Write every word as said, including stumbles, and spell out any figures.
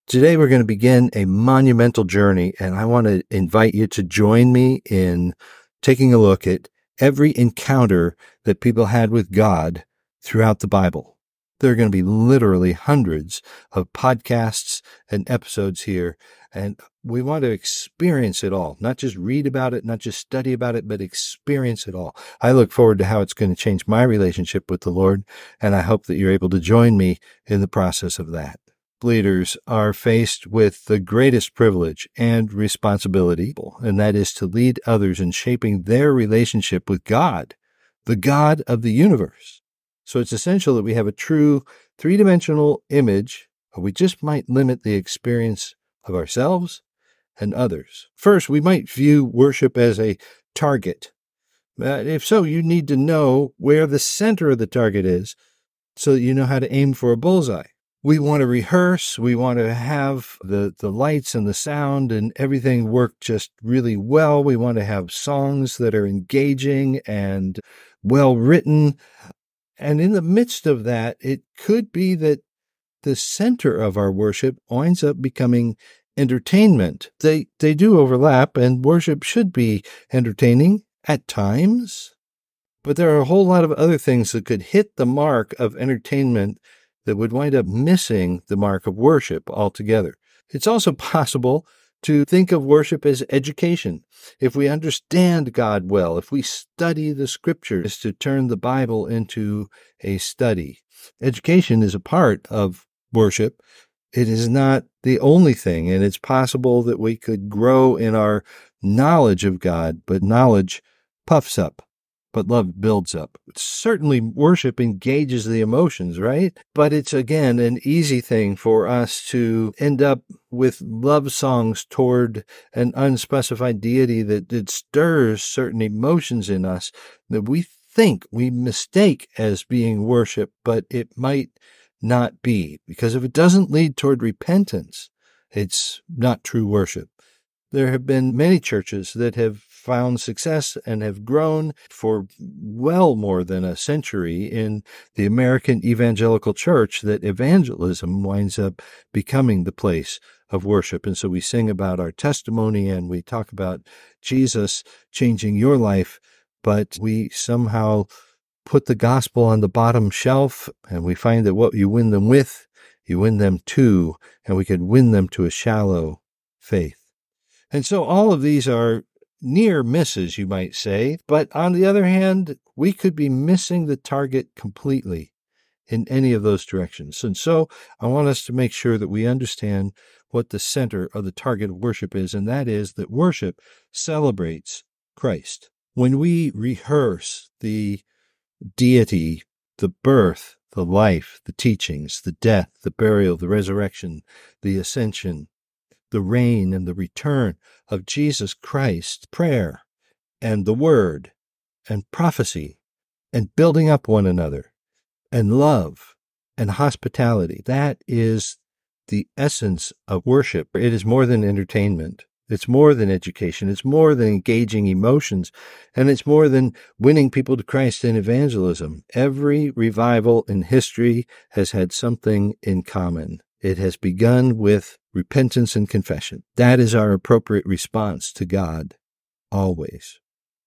Today we're going to begin a monumental journey, and I want to invite you to join me in taking a look at every encounter that people had with God throughout the Bible. There are going to be literally hundreds of podcasts and episodes here, and we want to experience it all, not just read about it, not just study about it, but experience it all. I look forward to how it's going to change my relationship with the Lord, and I hope that you're able to join me in the process of that. Leaders are faced with the greatest privilege and responsibility, and that is to lead others in shaping their relationship with God, the God of the universe. So it's essential that we have a true three-dimensional image, or we just might limit the experience of ourselves and others. First, we might view worship as a target. Uh, if so, you need to know where the center of the target is so that you know how to aim for a bullseye. We want to rehearse, we want to have the, the lights and the sound and everything work just really well. We want to have songs that are engaging and well written. And in the midst of that, it could be that the center of our worship winds up becoming entertainment. They, they do overlap, and worship should be entertaining at times. But there are a whole lot of other things that could hit the mark of entertainment that would wind up missing the mark of worship altogether. It's also possible to think of worship as education. If we understand God well, if we study the scriptures, to turn the Bible into a study. Education is a part of worship. It is not the only thing, and it's possible that we could grow in our knowledge of God, but knowledge puffs up. But love builds up. Certainly worship engages the emotions, right? But it's, again, an easy thing for us to end up with love songs toward an unspecified deity that, that stirs certain emotions in us that we think, we mistake as being worship, but it might not be. Because if it doesn't lead toward repentance, it's not true worship. There have been many churches that have found success and have grown for well more than a century in the American evangelical church, that evangelism winds up becoming the place of worship. And so we sing about our testimony and we talk about Jesus changing your life, but we somehow put the gospel on the bottom shelf, and we find that what you win them with, you win them to, and we could win them to a shallow faith. And so all of these are near misses, you might say, but on the other hand, we could be missing the target completely in any of those directions. And so I want us to make sure that we understand what the center of the target of worship is, and that is that worship celebrates Christ. When we rehearse the deity, the birth, the life, the teachings, the death, the burial, the resurrection, the ascension, the reign and the return of Jesus Christ, prayer and the word and prophecy and building up one another and love and hospitality. That is the essence of worship. It is more than entertainment. It's more than education. It's more than engaging emotions. And it's more than winning people to Christ in evangelism. Every revival in history has had something in common. It has begun with repentance and confession. That is our appropriate response to God, always.